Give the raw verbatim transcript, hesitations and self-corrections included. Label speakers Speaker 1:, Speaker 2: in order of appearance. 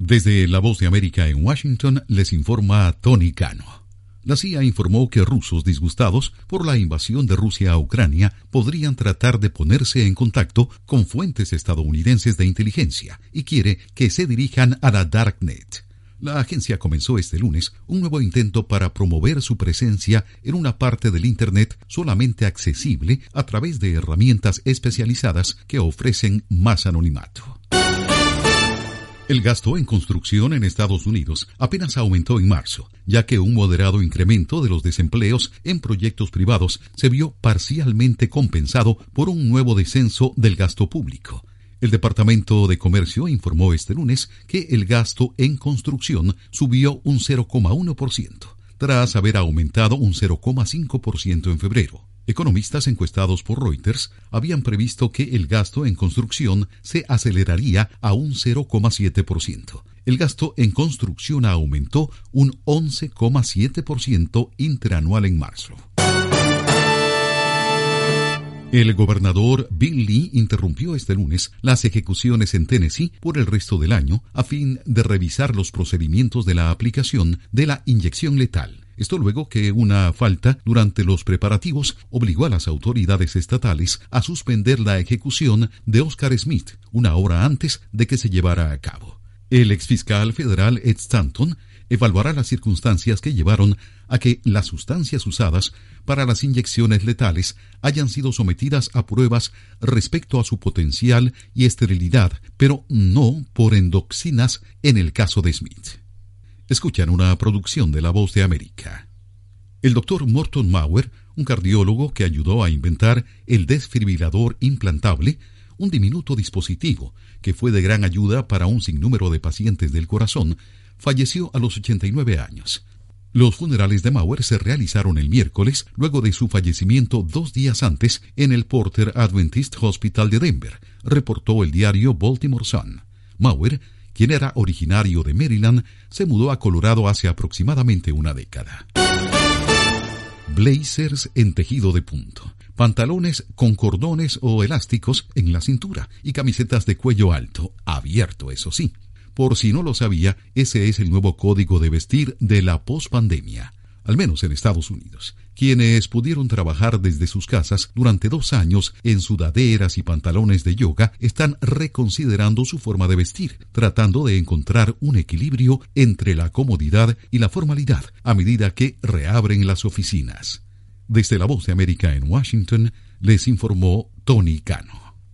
Speaker 1: Desde La Voz de América en Washington les informa Tony Cano. La C I A informó que rusos disgustados por la invasión de Rusia a Ucrania podrían tratar de ponerse en contacto con fuentes estadounidenses de inteligencia y quiere que se dirijan a la Darknet. La agencia comenzó este lunes un nuevo intento para promover su presencia en una parte del Internet solamente accesible a través de herramientas especializadas que ofrecen más anonimato. El gasto en construcción en Estados Unidos apenas aumentó en marzo, ya que un moderado incremento de los desempleos en proyectos privados se vio parcialmente compensado por un nuevo descenso del gasto público. El Departamento de Comercio informó este lunes que el gasto en construcción subió un cero coma uno por ciento, tras haber aumentado un cero coma cinco por ciento en febrero. Economistas encuestados por Reuters habían previsto que el gasto en construcción se aceleraría a un cero coma siete por ciento. El gasto en construcción aumentó un once coma siete por ciento interanual en marzo. El gobernador Bill Lee interrumpió este lunes las ejecuciones en Tennessee por el resto del año a fin de revisar los procedimientos de la aplicación de la inyección letal. Esto luego que una falta durante los preparativos obligó a las autoridades estatales a suspender la ejecución de Oscar Smith una hora antes de que se llevara a cabo. El exfiscal federal Ed Stanton evaluará las circunstancias que llevaron a que las sustancias usadas para las inyecciones letales hayan sido sometidas a pruebas respecto a su potencial y esterilidad, pero no por endoxinas en el caso de Smith. Escuchan una producción de La Voz de América. El doctor Morton Mauer, un cardiólogo que ayudó a inventar el desfibrilador implantable, un diminuto dispositivo que fue de gran ayuda para un sinnúmero de pacientes del corazón, falleció a los ochenta y nueve años. Los funerales de Mauer se realizaron el miércoles, luego de su fallecimiento dos días antes en el Porter Adventist Hospital de Denver, reportó el diario Baltimore Sun. Mauer, quien era originario de Maryland, se mudó a Colorado hace aproximadamente una década. Blazers en tejido de punto, pantalones con cordones o elásticos en la cintura y camisetas de cuello alto, abierto eso sí. Por si no lo sabía, ese es el nuevo código de vestir de la pospandemia, al menos en Estados Unidos. Quienes pudieron trabajar desde sus casas durante dos años en sudaderas y pantalones de yoga están reconsiderando su forma de vestir, tratando de encontrar un equilibrio entre la comodidad y la formalidad a medida que reabren las oficinas. Desde La Voz de América en Washington, les informó Tony Cano.